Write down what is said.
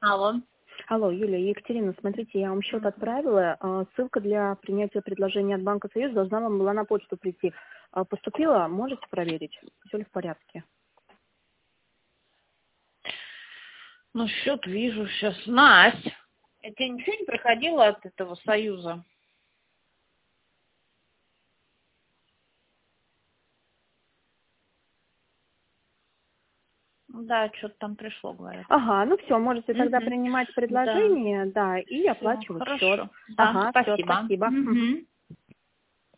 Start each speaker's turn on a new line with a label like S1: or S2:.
S1: Алло.
S2: Алло, Юлия, Екатерина, смотрите, я вам счет отправила. Ссылка для принятия предложения от Банка Союз должна вам была на почту прийти. Поступила? Можете проверить? Все ли в порядке?
S1: Ну, счет вижу сейчас. Настя, тебе ничего не приходило от этого союза? Да, что-то там пришло, говорят.
S2: Ага, ну все, можете тогда
S1: Мгм.
S2: принимать
S1: Да.
S2: предложение, да, и
S1: Все,
S2: оплачивать счет.
S1: хорошо. Да,
S2: Ага, все,
S1: спасибо.
S2: спасибо.
S1: Мгм.